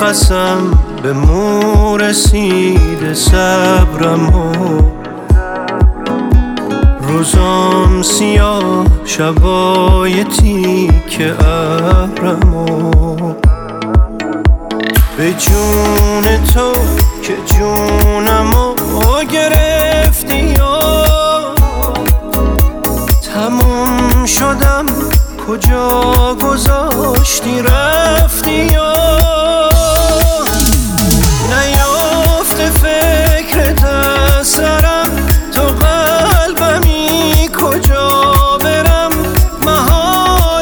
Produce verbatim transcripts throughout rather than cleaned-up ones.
نفسم به مو رسیده صبرم و روزام سیاه شبای تیک ابرم و به جون تو که جونمو گرفتی یا تموم شدم کجا گذاشتی رفتی یا نیافته فکرت از سرم تو قلبمی کجا برم محال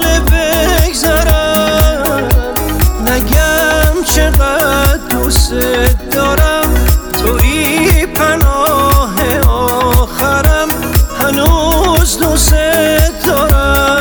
بگذرم نگم چقدر دوست دارم توی پناه آخرم هنوز دوست دارم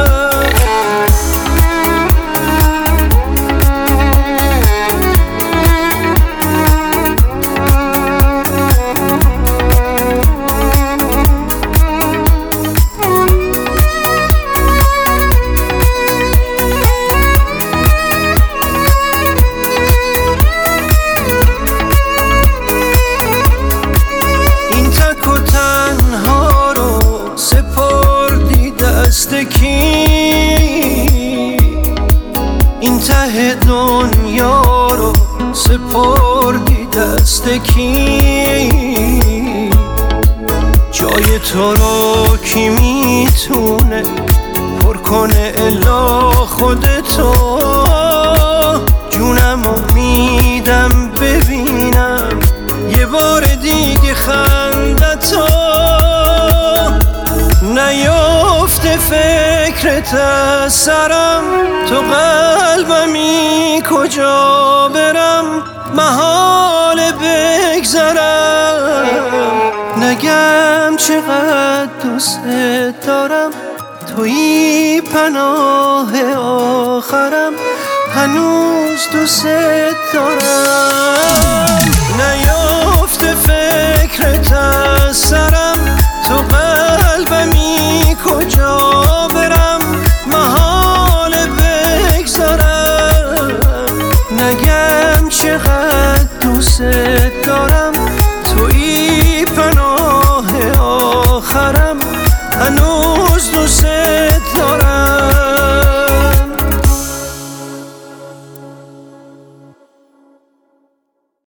این ته دنیا رو سپردی دست کی جای تو رو کی میتونه پر کنه الا خودتو جونمو میدم ببینم یه بار دیگه خندتو نیافته فکرت از سرم تو قلبمی کجا برم محال بگذرم نگم چقدر دوست دارم توی پناه آخرم هنوز دوست دارم نیافته فکرت از سرم تو قلبمی کجا برم محال بگذارم نگم چقدر دوست دارم توی پناه آخرم هنوز دوست